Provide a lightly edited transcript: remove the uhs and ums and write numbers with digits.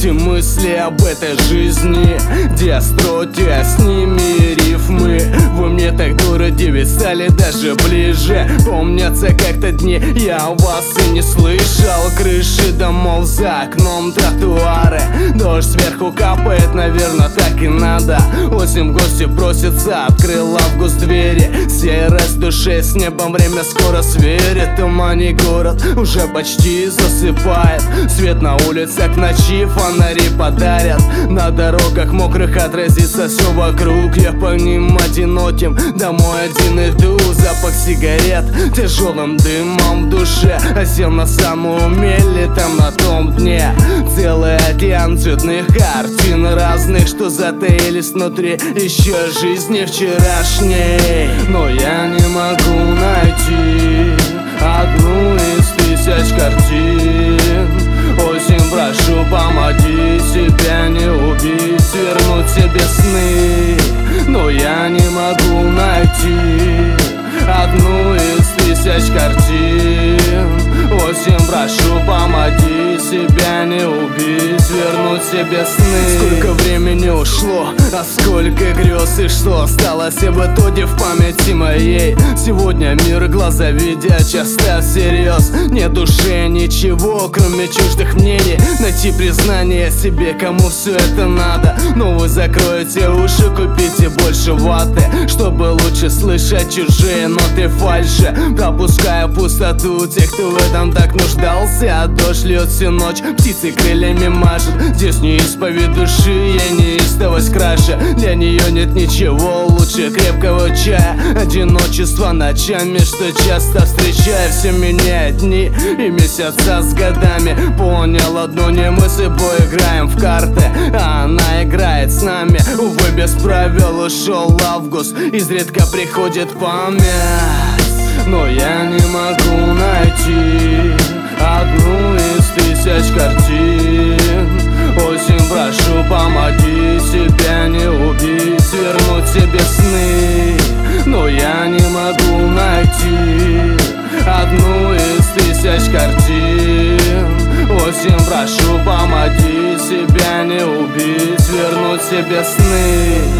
эти мысли об этой жизни, где стройте, а с ними рифмы. Вы мне так дуради стали даже ближе. Помнятся как-то дни, я вас и не слышал. Крыши домов, за окном тротуары, дождь сверху капает, наверное, так и надо. Осень в гости просится, открыл август двери. Серость в душе, с небом время скоро сверит. Тумани город уже почти засыпает. Свет на улицах, ночи фонари подарят. На дорогах мокрых отразится все вокруг. Я по ним одиноким домой один иду. Запах сигарет тяжелым дымом в душе. Осел на самом мели, там на том дне целый океан цветных картин разных, что затаились внутри еще жизни вчерашней. Но я не могу найти одну из тысяч картин. Осень, прошу, помоги себя не убить, вернуть себе сны. Но я не могу найти одну из тысяч картин. Осень, прошу, помоги себя не убить, вернуть себе сны. Сколько времени ушло, а сколько грез, и что осталось в итоге в памяти моей. Сегодня мир глаза видят часто всерьез. Нет души, ничего, кроме чуждых мнений. Найти признание себе, кому все это надо. Но вы закроете уши, купите больше ваты, чтобы лучше слышать чужие ноты фальши. Пропуская пустоту тех, кто в этом так нуждался. А дождь льет всю ночь, птицы крыльями машут. Здесь не исповедь души, ей неистовость краше. Для нее нет ничего лучше крепкого чая. Одиночество ночами, что часто встречаю. Все меняет дни и месяца с годами. Понял одно, не мы с собой играем в карты, а она играет с нами. Увы, без правил ушел август, изредка приходит память. Но я не могу найти одну из тысяч картин. Осень, прошу, помоги себя не убить, вернуть себе сны. Но я не могу найти одну из тысяч картин. Осень, прошу, помоги себя не убить, вернуть себе сны.